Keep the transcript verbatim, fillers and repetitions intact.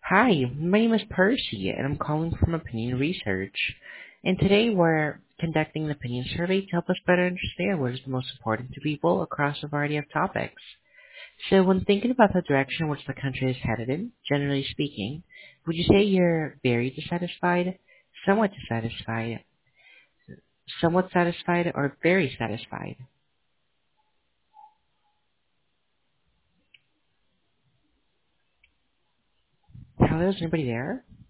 Hi, my name is Percy, and I'm calling from Opinion Research. And today we're conducting an opinion survey to help us better understand what is the most important to people across a variety of topics. So when thinking about the direction which the country is headed in, generally speaking, would you say you're very dissatisfied, somewhat dissatisfied, somewhat satisfied, or very satisfied? Hello, is anybody there?